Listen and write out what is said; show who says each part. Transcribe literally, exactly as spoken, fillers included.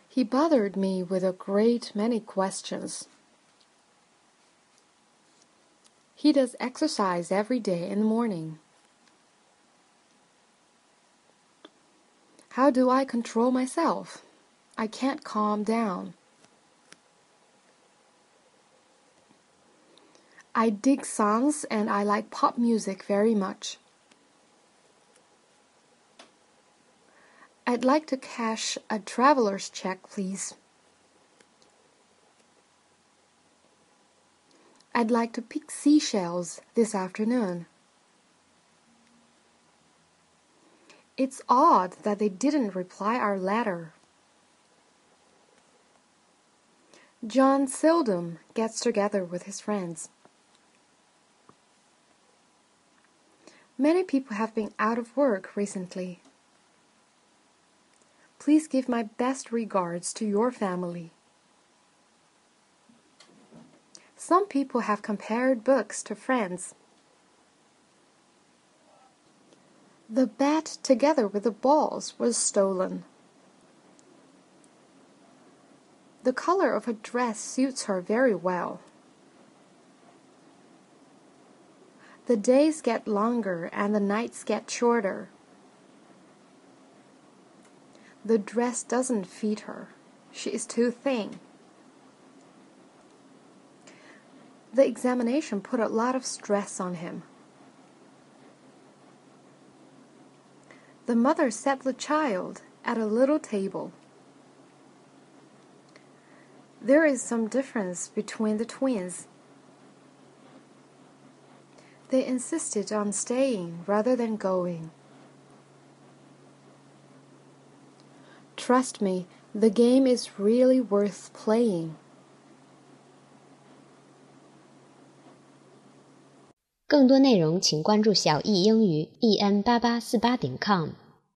Speaker 1: He bothered me with a great many questions. He does exercise every day in the morning. How do I control myself? I can't calm down. I dig songs and I like pop music very much. I'd like to cash a traveler's check, please. I'd like to pick seashells this afternoon. It's odd that they didn't reply our letter. John seldom gets together with his friends. Many people have been out of work recently. Please give my best regards to your family. Some people have compared books to friends. The bat together with the balls was stolen. The color of her dress suits her very well. The days get longer and the nights get shorter. The dress doesn't fit her. She is too thin. The examination put a lot of stress on him. The mother set the child at a little table. There is some difference between the twins. They insisted on staying rather than going. Trust me, the game is really worth playing.
Speaker 2: 更多内容请关注小易英语 e n 八八四八点 com。